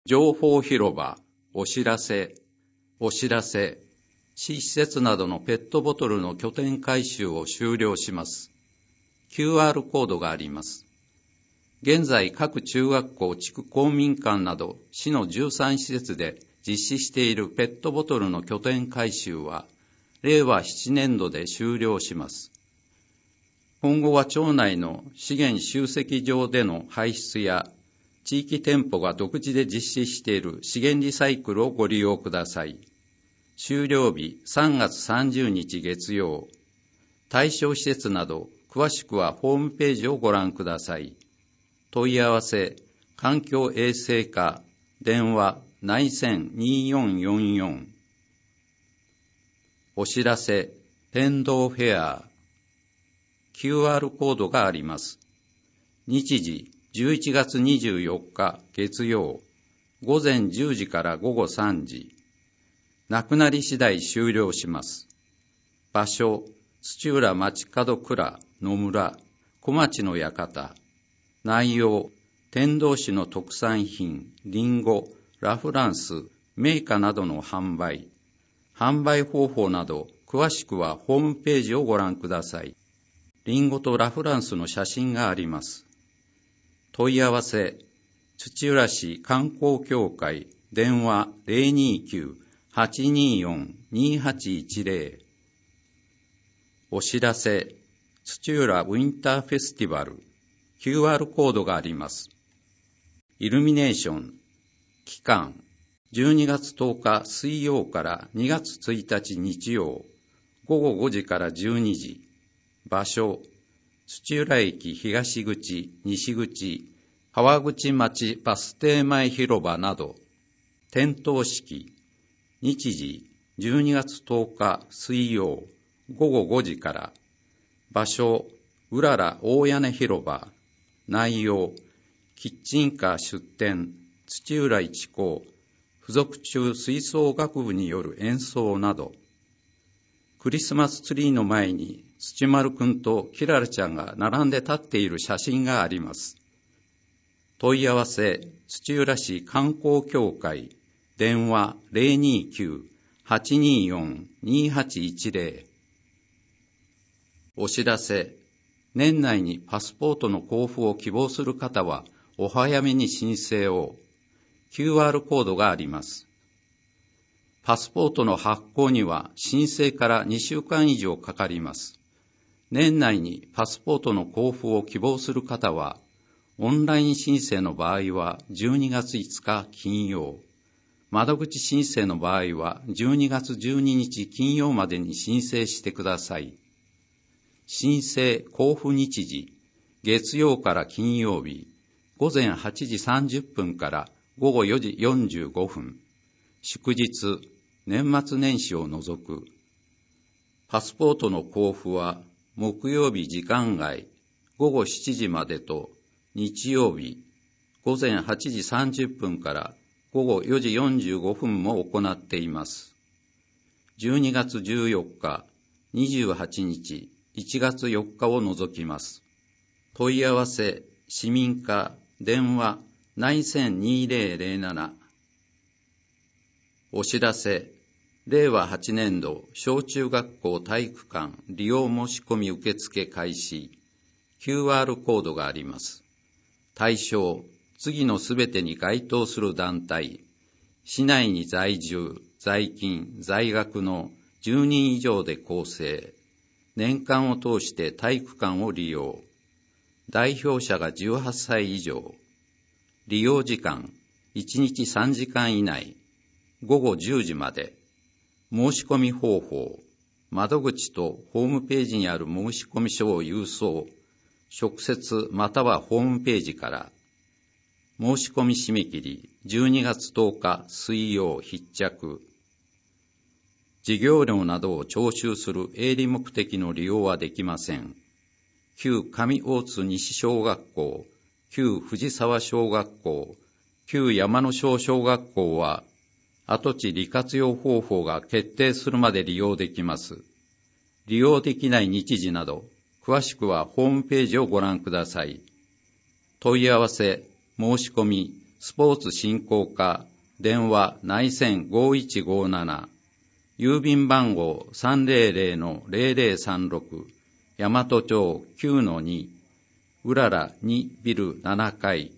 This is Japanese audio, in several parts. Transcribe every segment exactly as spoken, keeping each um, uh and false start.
情報広場、お知らせ、お知らせ、市施設などのペットボトルの拠点回収を終了します。キューアール コードがあります。現在、各中学校、地区公民館など、市のじゅうさん施設で実施しているペットボトルの拠点回収は、れいわななねんどで終了します。今後は町内の資源集積場での排出や、地域店舗が独自で実施している資源リサイクルをご利用ください。終了日さんがつさんじゅうにち月曜。対象施設など詳しくはホームページをご覧ください。問い合わせ、環境衛生課、電話内線によんよんよん。お知らせ、天童フェア。キューアール コードがあります。日時、じゅういちがつにじゅうよっか月曜、ごぜんじゅうじからごごさんじ。なくなり次第終了します。場所、土浦町角蔵野村小町の館。内容、天童市の特産品、リンゴ、ラフランス、銘菓などの販売。販売方法など詳しくはホームページをご覧ください。リンゴとラフランスの写真があります。問い合わせ、土浦市観光協会、電話 ゼロにきゅう はちによん にはちいちゼロ。お知らせ、土浦ウィンターフェスティバル、キューアール コードがあります。イルミネーション、期間、じゅうにがつとおか水曜からにがつついたち日曜、ごごごじからじゅうにじ。場所、土浦駅東口、西口、川口町バス停前広場など。点灯式、日時、じゅうにがつとおか水曜、ごごごじから。場所、うらら大屋根広場。内容、キッチンカー出店、土浦一高、附属中吹奏楽部による演奏など。クリスマスツリーの前に土丸くんとキララちゃんが並んで立っている写真があります。問い合わせ、土浦市観光協会、電話 ゼロにきゅう はちによん にはちいちゼロ。お知らせ、年内にパスポートの交付を希望する方はお早めに申請を。キューアール コードがあります。パスポートの発行には申請からにしゅうかん以上かかります。年内にパスポートの交付を希望する方は、オンライン申請の場合はじゅうにがついつか金曜、窓口申請の場合はじゅうにがつじゅうににち金曜までに申請してください。申請交付日時、月曜から金曜日、ごぜんはちじさんじゅっぷんからごごよじよんじゅうごふん、祝日、年末年始を除く。パスポートの交付は木曜日時間外、ごごしちじまでと、日曜日、ごぜんはちじさんじゅっぷんからごごよじよんじゅうごふんも行っています。じゅうにがつじゅうよっか、にじゅうはちにち、いちがつよっかを除きます。問い合わせ、市民課、電話、内線にぜろぜろなな。お知らせ、れいわはちねんど小中学校体育館利用申し込み受付開始。キューアール コードがあります。対象、次のすべてに該当する団体、市内に在住、在勤、在学のじゅうにん以上で構成、年間を通して体育館を利用、代表者がじゅうはっさい以上、利用時間、いちにちさんじかん以内、ごごじゅうじまで。申し込み方法、窓口とホームページにある申し込み書を郵送、直接またはホームページから。申し込み締め切りじゅうにがつとおか水曜必着。授業料などを徴収する営利目的の利用はできません。旧上大津西小学校、旧藤沢小学校、旧山野小小学校は、跡地利活用方法が決定するまで利用できます。利用できない日時など、詳しくはホームページをご覧ください。問い合わせ、申し込み、 スポーツ振興課、電話内線ごいちごなな、郵便番号 さんぜろぜろのぜろぜろさんろく、大和町 きゅうのに、うららにビルななかい。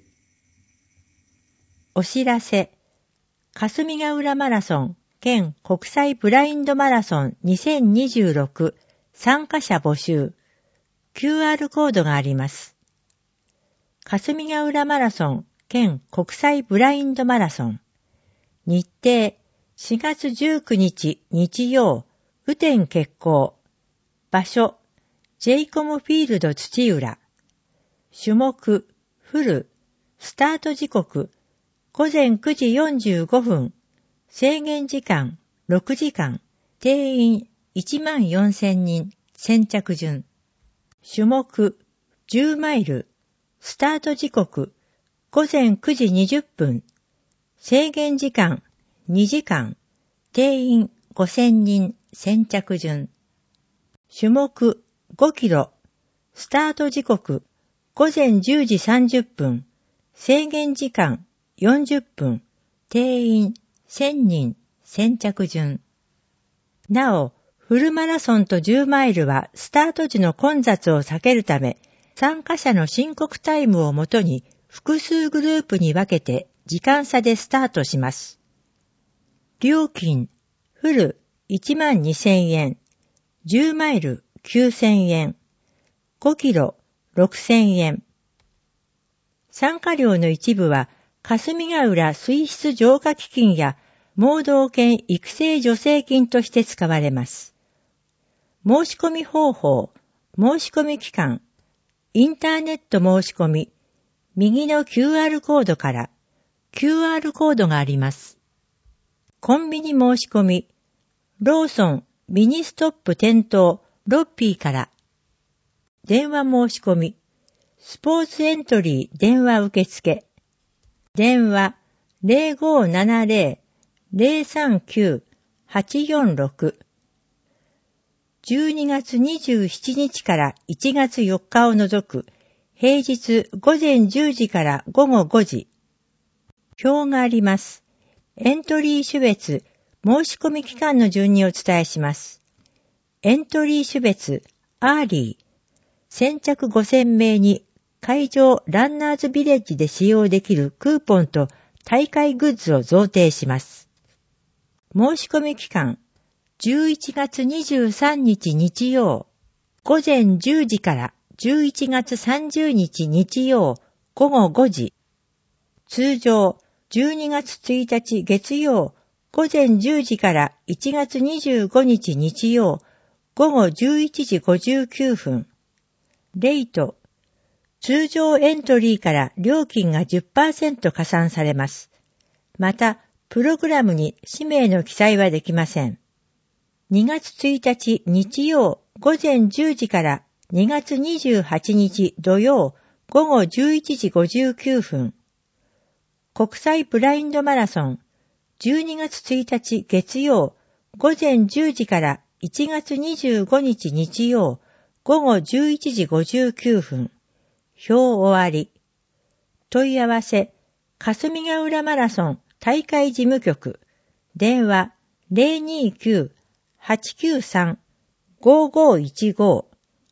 お知らせ。霞ヶ浦マラソン兼国際ブラインドマラソンにせんにじゅうろく参加者募集。キューアール コードがあります。霞ヶ浦マラソン兼国際ブラインドマラソン。日程しがつじゅうくにち日曜、雨天決行。場所、ジェイコムフィールド土浦。種目、フル。スタート時刻、ごぜんくじよんじゅうごふん。制限時間、ろくじかん。定員、いちまんよんせんにん。先着順。種目、じゅうマイル。スタート時刻、ごぜんくじにじゅっぷん。制限時間、にじかん。定員ごせんにん。先着順。種目ごキロ。スタート時刻、ごぜんじゅうじさんじゅっぷん。制限時間よんじゅっぷん。定員せんにん。先着順。なお、フルマラソンとじゅうマイルはスタート時の混雑を避けるため、参加者の申告タイムをもとに複数グループに分けて時間差でスタートします。料金、フルいちまんにせんえん、じゅうマイルきゅうせんえん、ごキロろくせんえん。参加料の一部は霞ヶ浦水質浄化基金や盲導犬育成助成金として使われます。申し込み方法、申し込み期間、インターネット申し込み、右の キューアール コードから キューアール コードがあります。コンビニ申し込み、ローソンミニストップ店頭ロッピーから、電話申し込み、スポーツエントリー電話受付、電話 ゼロごななゼロ ゼロさんきゅう はちよんろく、じゅうにがつにじゅうしちにちからいちがつよっかを除く平日ごぜんじゅうじからごごごじ。表があります。エントリー種別、申し込み期間の順にお伝えします。エントリー種別、アーリー。先着ごせんめいに会場ランナーズビレッジで使用できるクーポンと大会グッズを贈呈します。申し込み期間、じゅういちがつにじゅうさんにち日曜、ごぜんじゅうじからじゅういちがつさんじゅうにち日曜、ごごごじ。通常、じゅうにがつついたち月曜、ごぜんじゅうじからいちがつにじゅうごにち日曜、ごごじゅういちじごじゅうきゅうふん。レイト。通常エントリーから料金が じゅっパーセント 加算されます。また、プログラムに氏名の記載はできません。にがつついたち日曜ごぜんじゅうじからにがつにじゅうはちにち土曜ごごじゅういちじごじゅうきゅうふん。国際ブラインドマラソンじゅうにがつついたち月曜ごぜんじゅうじからいちがつにじゅうごにち日曜ごごじゅういちじごじゅうきゅうふん。表終わり。問い合わせ、霞ヶ浦マラソン大会事務局。電話 ゼロにきゅう はちきゅうさん ごごいちご。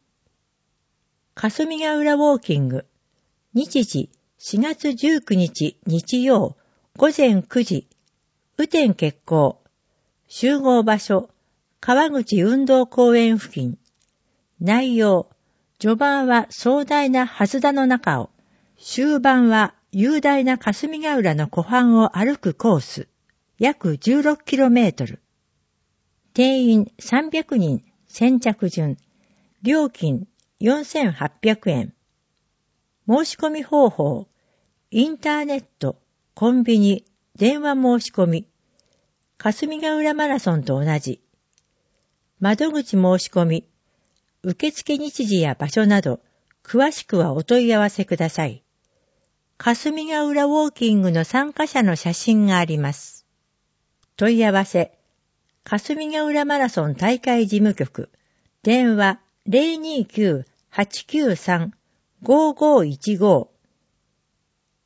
霞ヶ浦ウォーキング。日時しがつじゅうくにち日曜ごぜんくじ。雨天決行。集合場所、川口運動公園付近。内容、序盤は壮大な蓮田の中を、終盤は雄大な霞ヶ浦の湖畔を歩くコース、約 じゅうろくキロメートル。定員さんびゃくにん、先着順。料金よんせんはっぴゃくえん。申し込み方法、インターネット、コンビニ、電話申し込み。霞ヶ浦マラソンと同じ。窓口申し込み。受付日時や場所など、詳しくはお問い合わせください。霞ヶ浦ウォーキングの参加者の写真があります。問い合わせ、霞ヶ浦マラソン大会事務局、電話 ゼロにきゅう はちきゅうさん ごごいちご。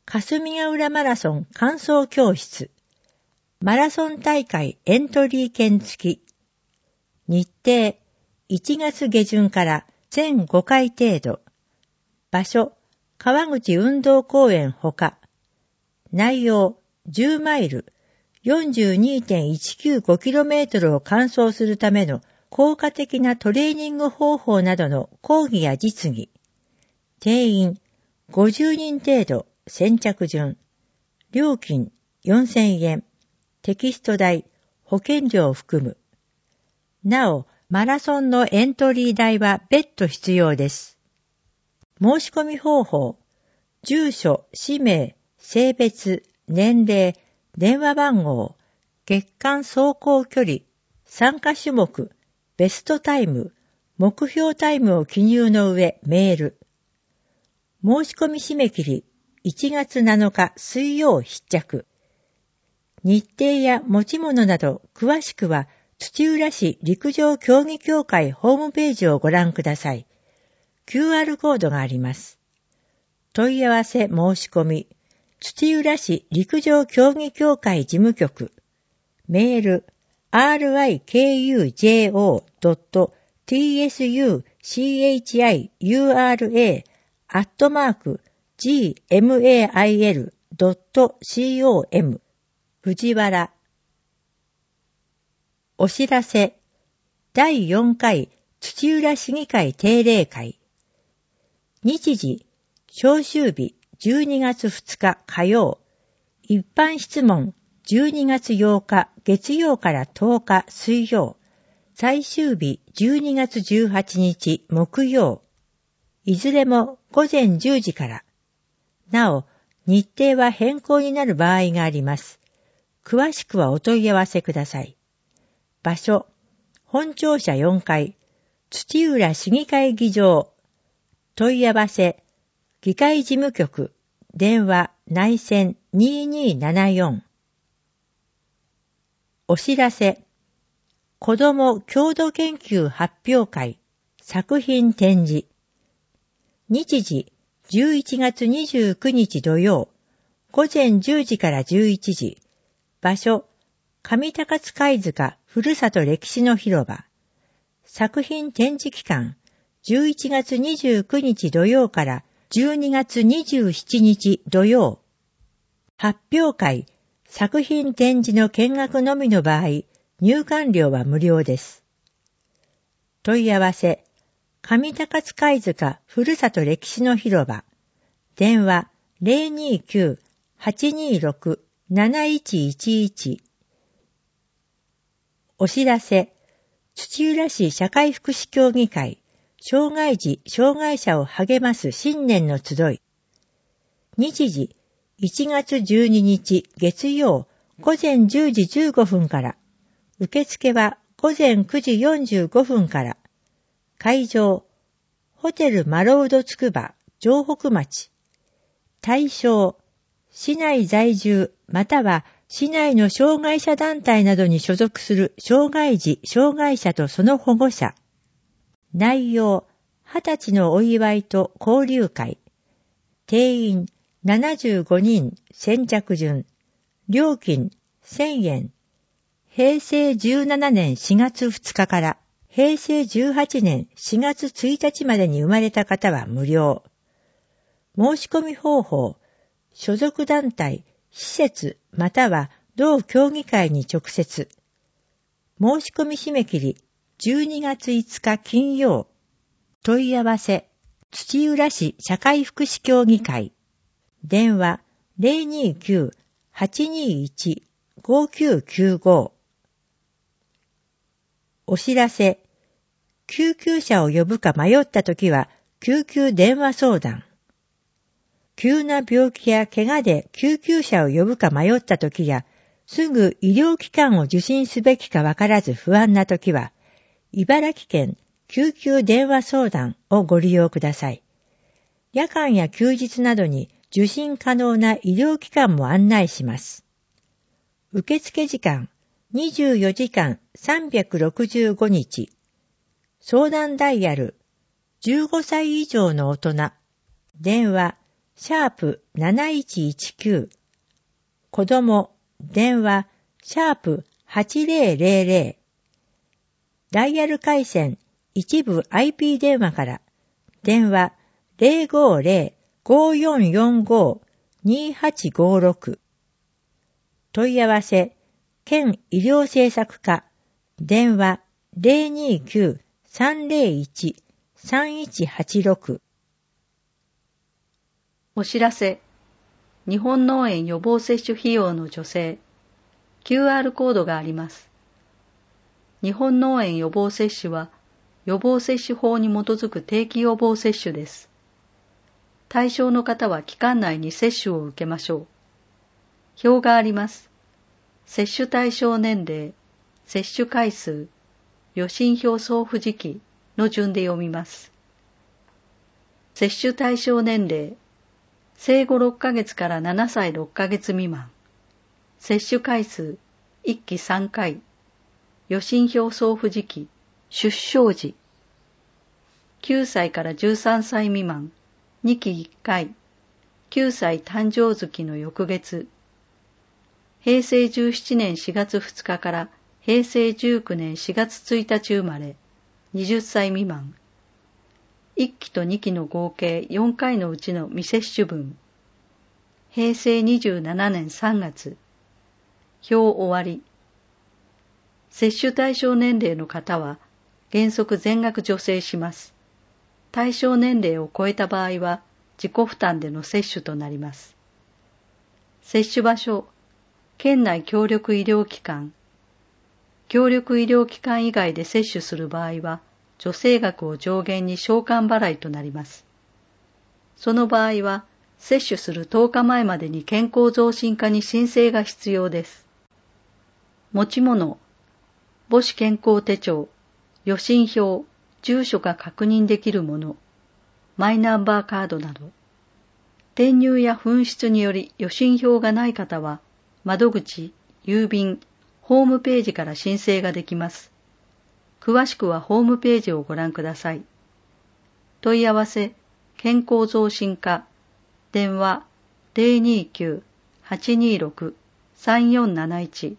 霞ヶ浦マラソン完走教室。マラソン大会エントリー券付き。日程、いちがつ下旬から全ごかい程度。場所、川口運動公園ほか。内容、じゅうマイル、よんじゅうにてんいちきゅうごキロメートルを完走するための効果的なトレーニング方法などの講義や実技。定員、ごじゅうにん程度、先着順。料金、よんせんえん。テキスト代、保険料を含む。なお、マラソンのエントリー代は別途必要です。申し込み方法、住所、氏名、性別、年齢、電話番号、月間走行距離、参加種目、ベストタイム、目標タイムを記入の上、メール。申し込み締め切り、いちがつなのか水曜必着。日程や持ち物など詳しくは土浦市陸上競技協会ホームページをご覧ください。キューアール コードがあります。問い合わせ申し込み、土浦市陸上競技協会事務局、メール アールアイケーユージェーオードットティーエスユーシーエイチアイユーアールエー アットマーク ジーエムエーアイエルドットコム藤原。お知らせ。だいよんかい土浦市議会定例会。日時、召集日じゅうにがつふつか火曜。一般質問じゅうにがつようか月曜からとおか水曜。最終日じゅうにがつじゅうはちにち木曜。いずれもごぜんじゅうじから。なお、日程は変更になる場合があります。詳しくはお問い合わせください。場所、本庁舎よんかい、土浦市議会議場。問い合わせ、議会事務局、電話内線にーにーななよん。お知らせ、子ども郷土研究発表会、作品展示。日時、じゅういちがつにじゅうくにち土曜、ごぜんじゅうじからじゅういちじ。場所、上高津貝塚ふるさと歴史の広場。作品展示期間、じゅういちがつにじゅうくにち土曜からじゅうにがつにじゅうしちにち土曜。発表会、作品展示の見学のみの場合、入館料は無料です。問い合わせ、上高津貝塚ふるさと歴史の広場。電話 ゼロにーきゅう はちにーろく なないちいちいち。お知らせ、土浦市社会福祉協議会、障害児・障害者を励ます新年の集い。日時、いちがつじゅうににち月曜ごぜんじゅうじじゅうごふんから。受付はごぜんくじよんじゅうごふんから。会場、ホテルマロードつくば城北町。対象、市内在住または市内の障害者団体などに所属する障害児・障害者とその保護者。内容、はたちのお祝いと交流会。定員ななじゅうごにん先着順。料金せんえん。へいせいじゅうななねんしがつふつかからへいせいじゅうはちねんしがつついたちまでに生まれた方は無料。申し込み方法、所属団体、施設または同協議会に直接。申し込み締め切りじゅうにがついつか金曜。問い合わせ、土浦市社会福祉協議会。電話 ゼロにーきゅう はちにーいち ごきゅうきゅうご。お知らせ、救急車を呼ぶか迷ったときは救急電話相談。急な病気や怪我で救急車を呼ぶか迷ったときや、すぐ医療機関を受診すべきかわからず不安なときは、茨城県救急電話相談をご利用ください。夜間や休日などに受診可能な医療機関も案内します。受付時間にじゅうよじかんさんびゃくろくじゅうごにち。相談ダイヤルじゅうごさい以上の大人。電話シャープなないいちいちきゅう、子供、電話、シャープはちぜろぜろぜろ、ダイヤル回線、一部 アイピー 電話から、電話 ゼロごゼロ ごよんよんご にはちごろく、問い合わせ、県医療政策課、電話 ゼロにきゅう さんぜろいち さんいちはちろく。 お知らせ、日本脳炎予防接種費用の助成、キューアール コードがあります。日本脳炎予防接種は、予防接種法に基づく定期予防接種です。対象の方は期間内に接種を受けましょう。表があります。接種対象年齢、接種回数、予診票送付時期の順で読みます。接種対象年齢、生後ろっかげつからななさいろっかげつ未満。接種回数、いっきさんかい。予診票送付時期、出生時。きゅうさいからじゅうさんさい未満、にきいっかい。きゅうさい誕生月の翌月。へいせいじゅうななねんしがつふつかからへいせいじゅうきゅうねんしがつついたち生まれ、はたち未満。いっきとにきの合計よんかいのうちの未接種分。へいせいにじゅうななねんさんがつ。表終わり。接種対象年齢の方は原則全額助成します。対象年齢を超えた場合は自己負担での接種となります。接種場所、県内協力医療機関。協力医療機関以外で接種する場合は、助成額を上限に償還払いとなります。その場合は、接種するとおかまえまでに健康増進課に申請が必要です。持ち物、母子健康手帳、予診票、住所が確認できるもの、マイナンバーカードなど。転入や紛失により予診票がない方は、窓口、郵便、ホームページから申請ができます。詳しくはホームページをご覧ください。問い合わせ、健康増進課、電話 ゼロにきゅう はちにろく さんよんなないち。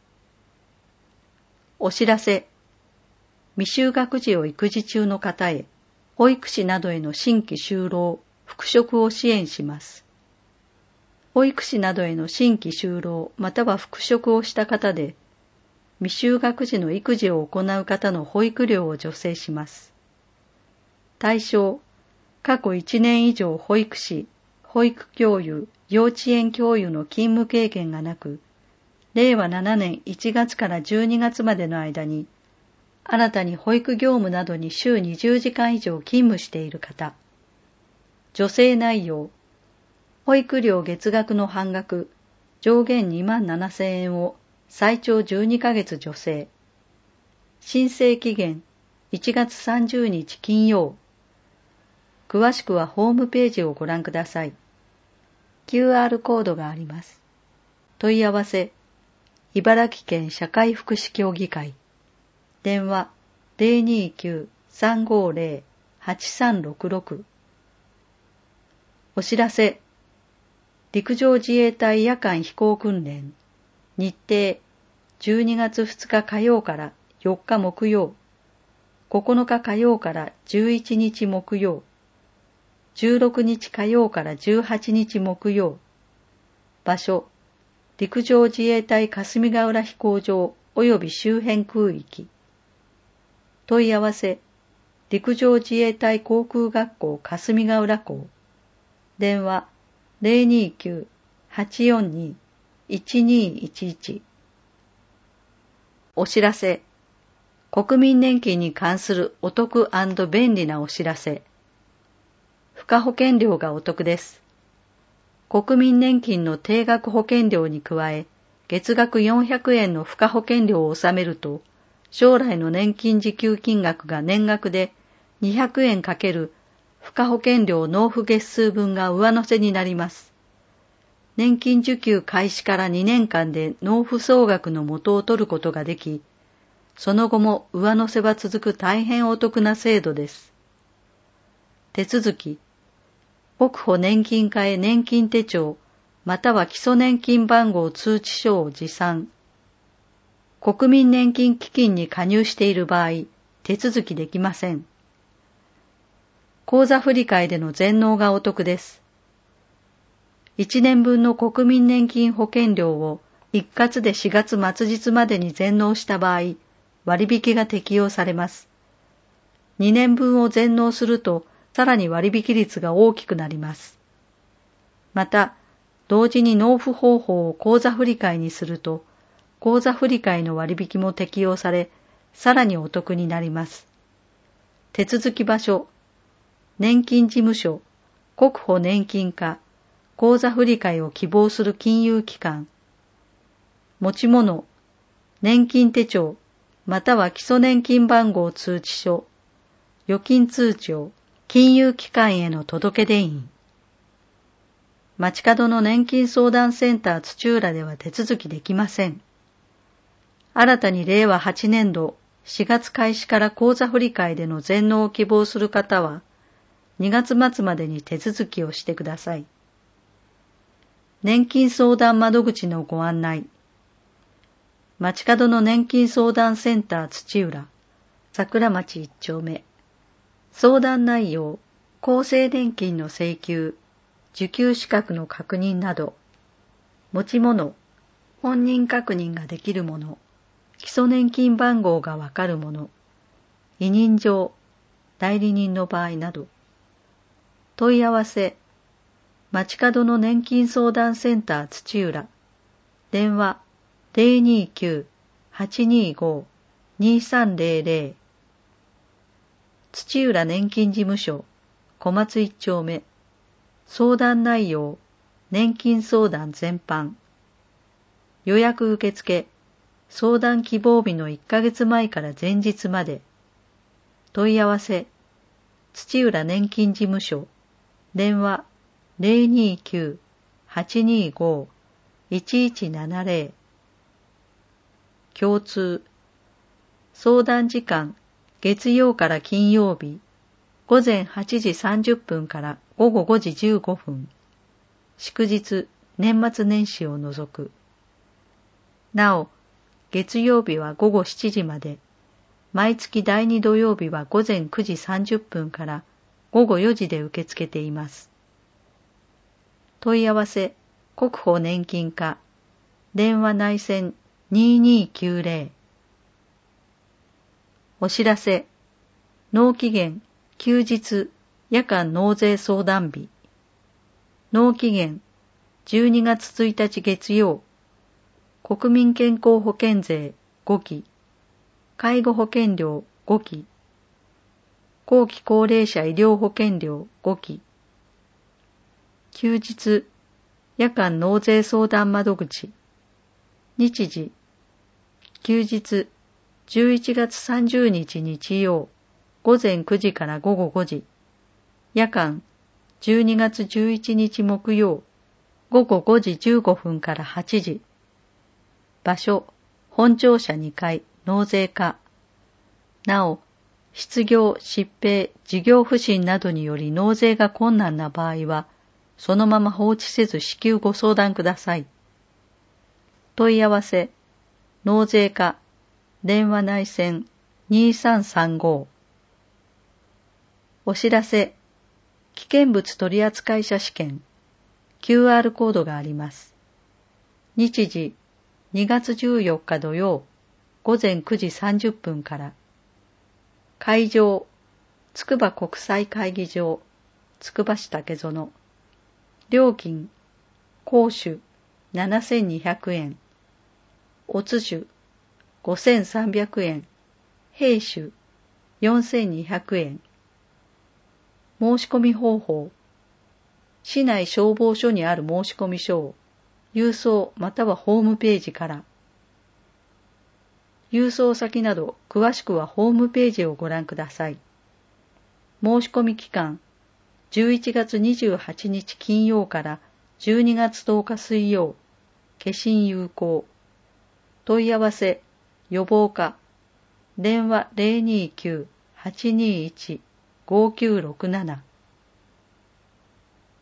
お知らせ、未就学児を育児中の方へ、保育士などへの新規就労、復職を支援します。保育士などへの新規就労または復職をした方で、未就学児の育児を行う方の保育料を助成します。対象、過去いちねん以上保育士、保育教諭、幼稚園教諭の勤務経験がなく、れいわななねんいちがつからじゅうにがつまでの間に、新たに保育業務などに週にじゅうじかん以上勤務している方。助成内容、保育料月額の半額、上限にまんななせんえんを最長じゅうにかげつ助成。申請期限いちがつさんじゅうにち金曜。詳しくはホームページをご覧ください。キューアール コードがあります。問い合わせ、茨城県社会福祉協議会。電話 ゼロにきゅう さんごゼロ はちさんろくろく。お知らせ、陸上自衛隊夜間飛行訓練。日程、じゅうにがつふつか火曜からよっか木曜、ここのか火曜からじゅういちにち木曜、じゅうろくにち火曜からじゅうはちにち木曜。場所、陸上自衛隊霞ヶ浦飛行場及び周辺空域。問い合わせ、陸上自衛隊航空学校霞ヶ浦校。電話ゼロにきゅう はちよんに いちにいちいち。お知らせ、国民年金に関するお得&便利なお知らせ。付加保険料がお得です。国民年金の定額保険料に加え、月額よんひゃくえんの付加保険料を納めると、将来の年金受給金額が年額でにひゃくえん×付加保険料納付月数分が上乗せになります。年金受給開始からにねんかんで納付総額の元を取ることができ、その後も上乗せは続く大変お得な制度です。手続き、 国保年金課へ年金手帳または基礎年金番号通知書を持参。国民年金基金に加入している場合、手続きできません。口座振替での全納がお得です。いちねんぶんの国民年金保険料を一括でしがつ末日までに全納した場合、割引が適用されます。にねんぶんを全納すると、さらに割引率が大きくなります。また、同時に納付方法を口座振替にすると、口座振替の割引も適用され、さらにお得になります。手続き場所、年金事務所、国保年金課、口座振替を希望する金融機関、持ち物、年金手帳、または基礎年金番号通知書、預金通帳、金融機関への届け出印。街角の年金相談センター土浦では手続きできません。新たにれいわはちねんどしがつ開始から口座振替での全納を希望する方は、にがつ末までに手続きをしてください。年金相談窓口のご案内。街角の年金相談センター土浦、桜町いっ丁目。相談内容、厚生年金の請求、受給資格の確認など、持ち物、本人確認ができるもの、基礎年金番号がわかるもの、委任状、代理人の場合など、問い合わせ、街角の年金相談センター土浦、電話 ゼロにきゅう はちにご にさんゼロゼロ、土浦年金事務所、小松一丁目、相談内容、年金相談全般。予約受付、相談希望日のいっかげつまえから前日まで。問い合わせ、土浦年金事務所、電話ゼロにきゅう はちにご いちいちななゼロ。共通、相談時間、月曜から金曜日、ごぜんはちじさんじゅっぷんからごごごじじゅうごふん。祝日、年末年始を除く。なお、月曜日はごごしちじまで、毎月だいに土曜日はごぜんくじさんじゅっぷんからごごよじで受け付けています。問い合わせ、国保年金課、電話内線にーにーきゅうゼロ。お知らせ、納期限、休日、夜間納税相談日。納期限、じゅうにがつついたち月曜。国民健康保険税ごき、介護保険料ごき、後期高齢者医療保険料ごき。休日、夜間納税相談窓口。日時、休日、じゅういちがつさんじゅうにち日曜、ごぜんくじからごごごじ。夜間、じゅうにがつじゅういちにち木曜、ごごごじじゅうごふんからはちじ。場所、本庁舎にかい、納税課。なお、失業、疾病、事業不振などにより納税が困難な場合は、そのまま放置せず至急ご相談ください。問い合わせ、納税課、電話内線にさんさんご。お知らせ、危険物取扱者試験、キューアール コードがあります。日時、にがつじゅうよっか土曜、ごぜんくじさんじゅっぷんから。会場、つくば国際会議場、つくば市竹園。料金、講習ななせんにひゃくえん。おつじゅごせんさんびゃくえん。併種よんせんにひゃくえん。申し込み方法。市内消防署にある申込書を郵送またはホームページから。郵送先など詳しくはホームページをご覧ください。申し込み期間、じゅういちがつにじゅうはちにち金曜からじゅうにがつとおか水曜、消印有効。問い合わせ、予防課、電話 ゼロにきゅう はちにいち ごきゅうろくなな。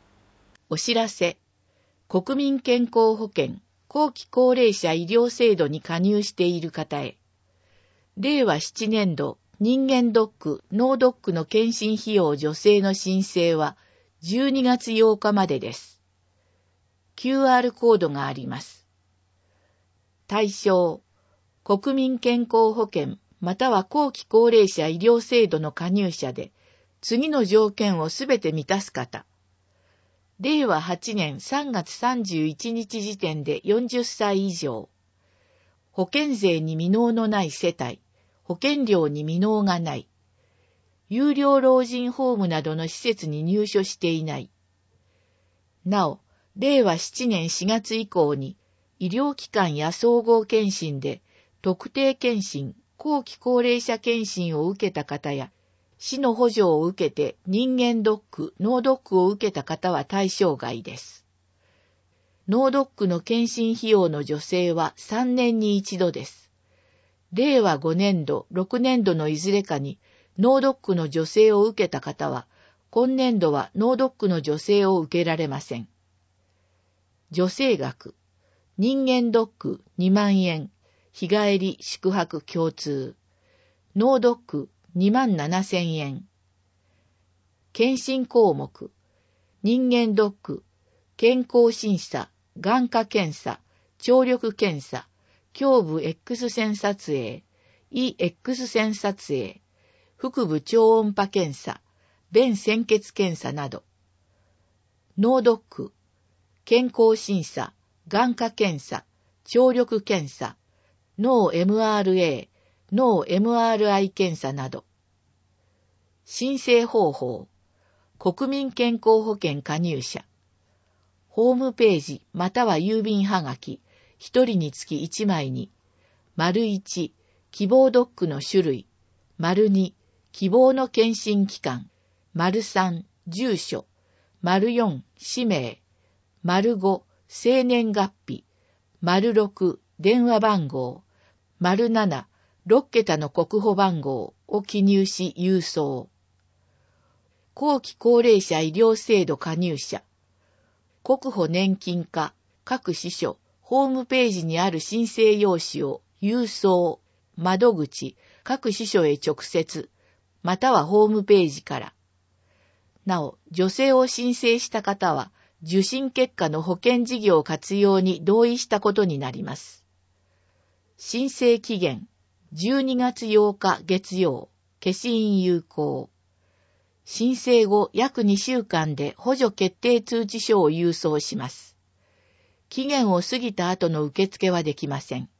お知らせ。国民健康保険後期高齢者医療制度に加入している方へ。れいわななねんど人間ドック、脳ドックの検診費用助成の申請はじゅうにがつようかまでです。キューアール コードがあります。対象、国民健康保険または後期高齢者医療制度の加入者で、次の条件をすべて満たす方。れいわはちねんさんがつさんじゅういちにち時点でよんじゅっさい以上。保険税に未納のない世帯、保険料に未納がない。有料老人ホームなどの施設に入所していない。なお、れいわななねんしがつ以降に、医療機関や総合検診で特定検診、後期高齢者検診を受けた方や、市の補助を受けて人間ドック、脳ドックを受けた方は対象外です。脳ドックの検診費用の助成はさんねんに一度です。れいわごねんど、ろくねんどのいずれかに脳ドックの助成を受けた方は、今年度は脳ドックの助成を受けられません。助成額、人間ドックにまんえん、日帰り宿泊共通、脳ドックにまんななせんえん。検診項目、人間ドック、健康審査、眼科検査、聴力検査、胸部 X 線撮影、胃 X 線撮影、腹部超音波検査、便潜血検査など。脳ドック、健康審査、眼科検査、聴力検査、脳 エムアールエー、脳 エムアールアイ 検査など。申請方法、国民健康保険加入者。ホームページまたは郵便はがき、一人につきいちまいに、丸いち、希望ドックの種類、丸に、希望の検診期間、丸さん、住所、丸よん、氏名、丸ご、生年月日、丸ろく、電話番号、丸なな、ろっけたの国保番号を記入し郵送。後期高齢者医療制度加入者。国保年金課、各支所、ホームページにある申請用紙を郵送、窓口、各支所へ直接、またはホームページから。なお、助成を申請した方は、受診結果の保険事業活用に同意したことになります。申請期限、じゅうにがつようか月曜、消印有効。申請後約にしゅうかんで補助決定通知書を郵送します。期限を過ぎた後の受付はできません。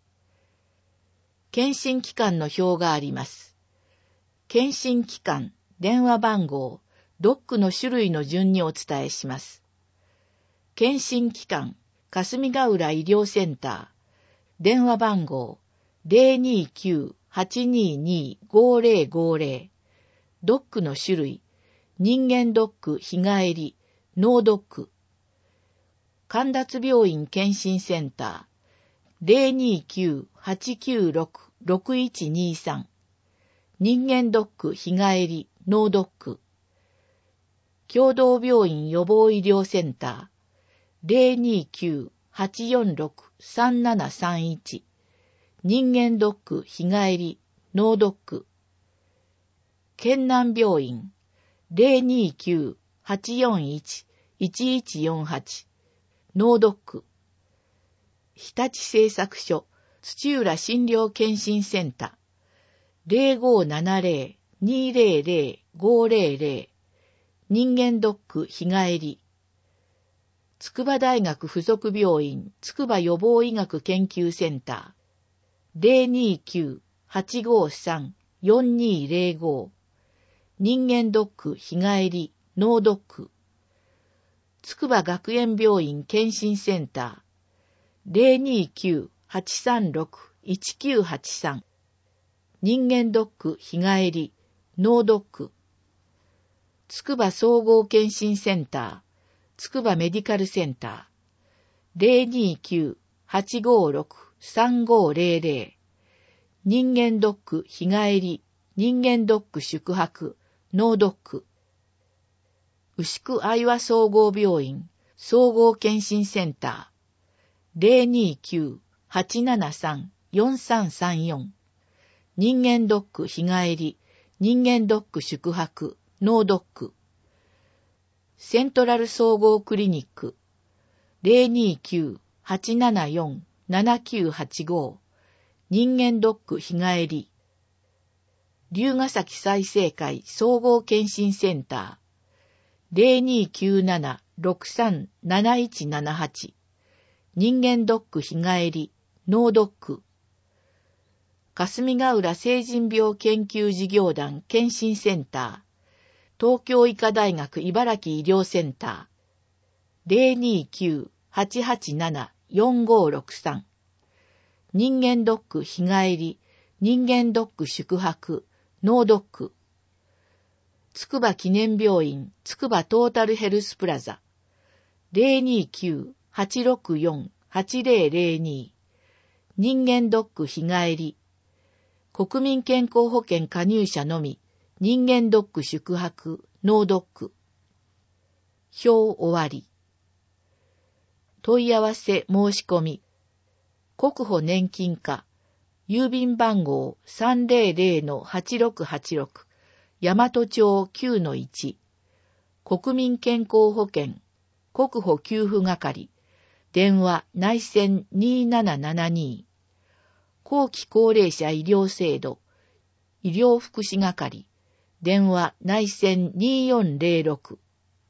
検診機関の表があります。検診機関、電話番号、ドックの種類の順にお伝えします。検診機関、霞ヶ浦医療センター、電話番号 ゼロにきゅう はちにに ごゼロごゼロ、ドックの種類、人間ドック日帰り、脳ドック。神立病院検診センター、ゼロにきゅう はちきゅうろく ろくいちにさん、人間ドック日帰り、脳ドック。共同病院予防医療センター、ゼロにきゅう はちよんろく さんななさんいち、人間ドック日帰り、脳ドック。県南病院、ゼロにきゅう はちよんいち いちいちよんはち、脳ドック。日立製作所、土浦診療検診センター、ゼロごななゼロ にゼロゼロ ごゼロゼロ、人間ドック日帰り。筑波大学附属病院筑波予防医学研究センター、ゼロにきゅう はちごさん よんにゼロご、人間ドック日帰り、脳ドック。筑波学園病院検診センター、ゼロにきゅう はちさんろく いちきゅうはちさん、人間ドック日帰り、脳ドック。筑波総合検診センター、筑波メディカルセンター、ゼロにきゅう はちごろく さんごゼロゼロ、人間ドック日帰り、人間ドック宿泊、脳ドック。 牛久愛和総合病院総合検診センター ゼロにきゅう はちななさん よんさんさんよん 人間ドック日帰り人間ドック宿泊脳ドックセントラル総合クリニック ゼロにきゅう はちななよん ななきゅうはちご 人間ドック日帰り龍ヶ崎済生会総合検診センター ゼロにきゅうなな ろくさん なないちななはち 人間ドック日帰り脳ドック霞ヶ浦成人病研究事業団検診センター東京医科大学茨城医療センター ゼロにきゅう はちはちなな よんごろくさん 人間ドック日帰り人間ドック宿泊脳ドックつくば記念病院つくばトータルヘルスプラザ ゼロにきゅう はちろくよん はちぜろぜろに 人間ドック日帰り国民健康保険加入者のみ人間ドック宿泊脳ドック表終わり問い合わせ申し込み国保年金課郵便番号 さんぜろぜろ はちろくはちろく 大和町 きゅうのいち 国民健康保険国保給付係電話内線にななななに後期高齢者医療制度医療福祉係電話内線によんぜろろく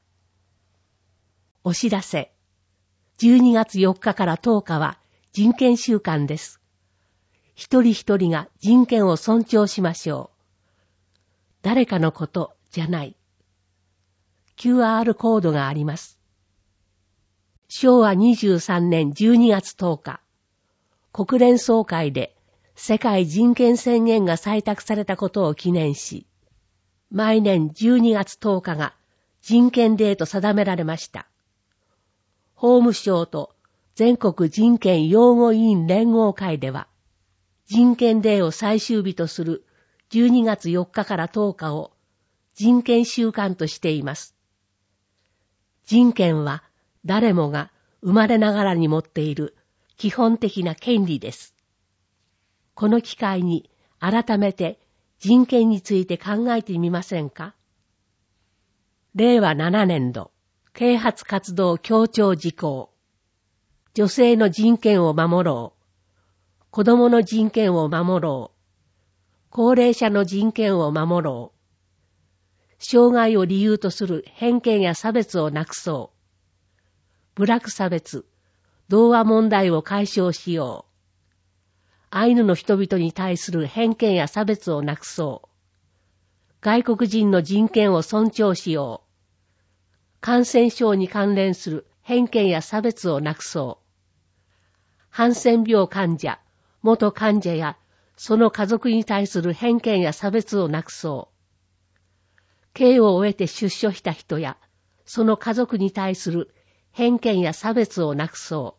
お知らせじゅうにがつよっかからとおかは人権週間です。一人一人が人権を尊重しましょう。誰かのことじゃない。キューアール コードがあります。しょうわにじゅうさんねんじゅうにがつとおか、国連総会で世界人権宣言が採択されたことを記念し、毎年じゅうにがつとおかが人権デーと定められました。法務省と全国人権擁護委員連合会では、人権デーを最終日とするじゅうにがつよっかからとおかを人権週間としています。人権は誰もが生まれながらに持っている基本的な権利です。この機会に改めて人権について考えてみませんか？れいわななねんど啓発活動強調事項。女性の人権を守ろう。子供の人権を守ろう。高齢者の人権を守ろう。障害を理由とする偏見や差別をなくそう。部落差別、童話問題を解消しよう。アイヌの人々に対する偏見や差別をなくそう。外国人の人権を尊重しよう。感染症に関連する偏見や差別をなくそう。ハンセン病患者、元患者やその家族に対する偏見や差別をなくそう。刑を終えて出所した人やその家族に対する偏見や差別をなくそう。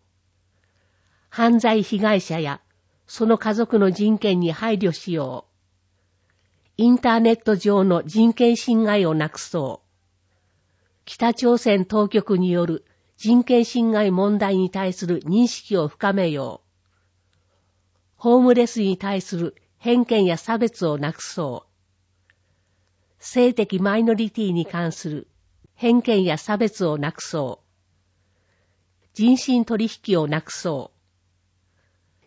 犯罪被害者やその家族の人権に配慮しよう。インターネット上の人権侵害をなくそう。北朝鮮当局による人権侵害問題に対する認識を深めよう。ホームレスに対する偏見や差別をなくそう。性的マイノリティに関する偏見や差別をなくそう。人身取引をなくそう。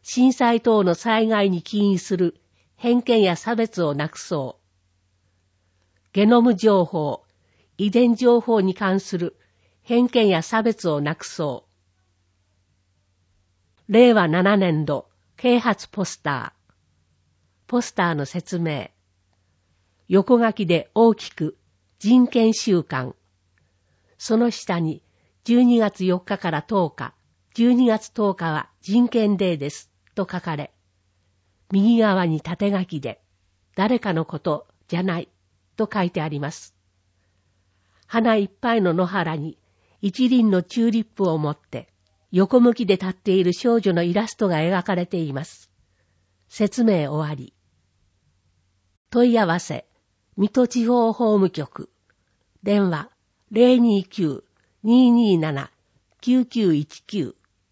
震災等の災害に起因する偏見や差別をなくそう。ゲノム情報、遺伝情報に関する偏見や差別をなくそう。れいわななねんど啓発ポスター。ポスターの説明。横書きで大きく人権週間。その下にじゅうにがつよっかからとおか、じゅうにがつとおかは人権デーですと書かれ、右側に縦書きで誰かのことじゃないと書いてあります。花いっぱいの野原に一輪のチューリップを持って横向きで立っている少女のイラストが描かれています。説明終わり。問い合わせ、水戸地方法務局。電話ゼロにきゅう にーにーなな きゅうきゅういちきゅう。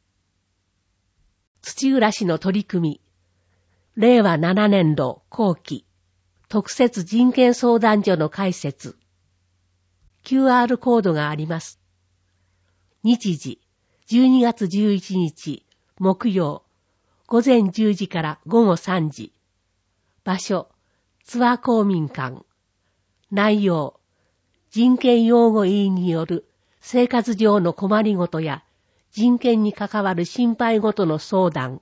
土浦市の取り組み。れいわななねんど後期特設人権相談所の開設。キューアール コードがあります。日時、じゅうにがつじゅういちにち、木曜、ごぜんじゅうじからごごさんじ。場所、津和公民館。内容、人権擁護委員による生活上の困りごとや人権に関わる心配ごとの相談。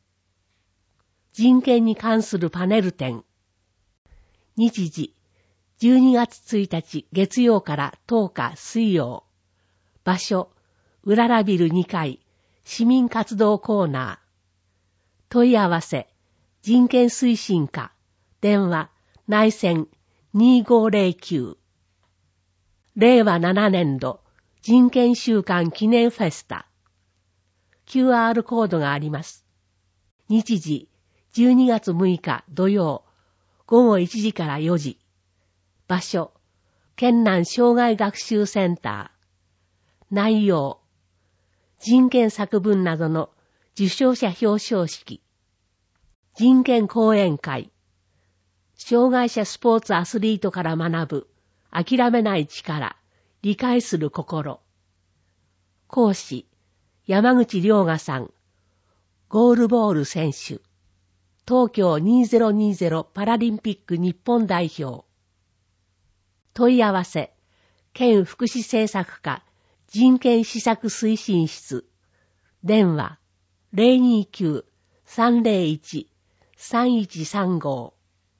人権に関するパネル展。日時、じゅうにがつついたち月曜からとおか水曜。場所、うららビルにかい、市民活動コーナー。問い合わせ、人権推進課、電話、内線にーごーぜろきゅう。れいわななねんど人権週間記念フェスタ。キューアール コードがあります。日時、じゅうにがつむいか土曜、ごごいちじからよじ。場所、県南障害学習センター。内容、人権作文などの受賞者表彰式。人権講演会。障害者スポーツアスリートから学ぶ、諦めない力、理解する心。講師、山口良賀さん。ゴールボール選手。東京にせんにじゅうパラリンピック日本代表。問い合わせ、県福祉政策課人権施策推進室。電話、ゼロにきゅう さんぜろいち さんいちさんご。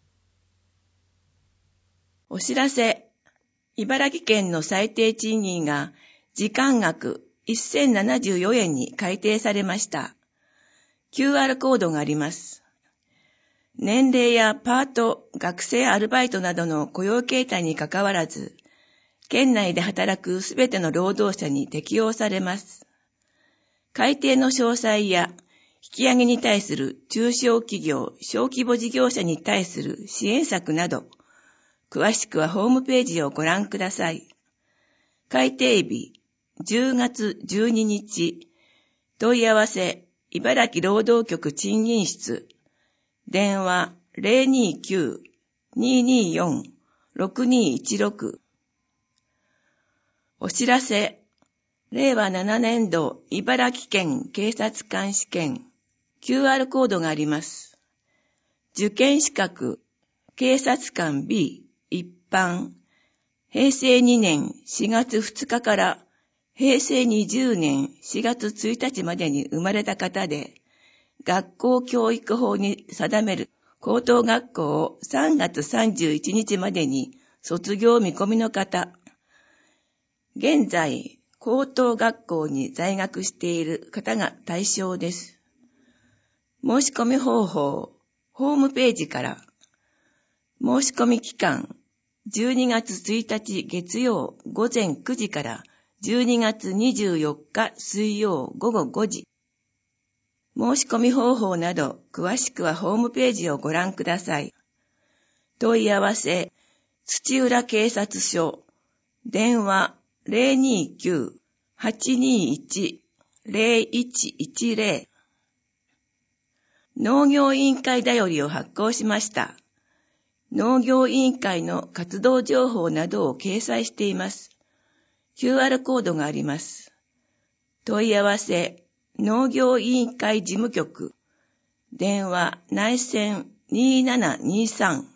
お知らせ、茨城県の最低賃金が時間額せんななじゅうよえんに改定されました。キューアール コードがあります。年齢やパート、学生アルバイトなどの雇用形態にかかわらず、県内で働くすべての労働者に適用されます。改定の詳細や引き上げに対する中小企業、小規模事業者に対する支援策など、詳しくはホームページをご覧ください。改定日、じゅうがつじゅうににち。問い合わせ、茨城労働局賃金室。電話、ゼロにきゅう にーにーよん ろくにーいちろく。お知らせ、れいわななねんど茨城県警察官試験。キューアール コードがあります。受験資格、警察官 B、一般、へいせいにねんしがつふつかからへいせいにじゅうねんしがつついたちまでに生まれた方で、学校教育法に定める高等学校をさんがつさんじゅういちにちまでに卒業見込みの方、現在、高等学校に在学している方が対象です。申し込み方法、ホームページから。申し込み期間、じゅうにがつついたち月曜ごぜんくじからじゅうにがつにじゅうよっか水曜ごごごじ。申し込み方法など詳しくはホームページをご覧ください。問い合わせ、土浦警察署、電話ゼロにきゅう はちにいち ゼロいちいちゼロ。農業委員会だよりを発行しました。農業委員会の活動情報などを掲載しています。キューアール コードがあります。問い合わせ、農業委員会事務局、電話内線にーななにーさん。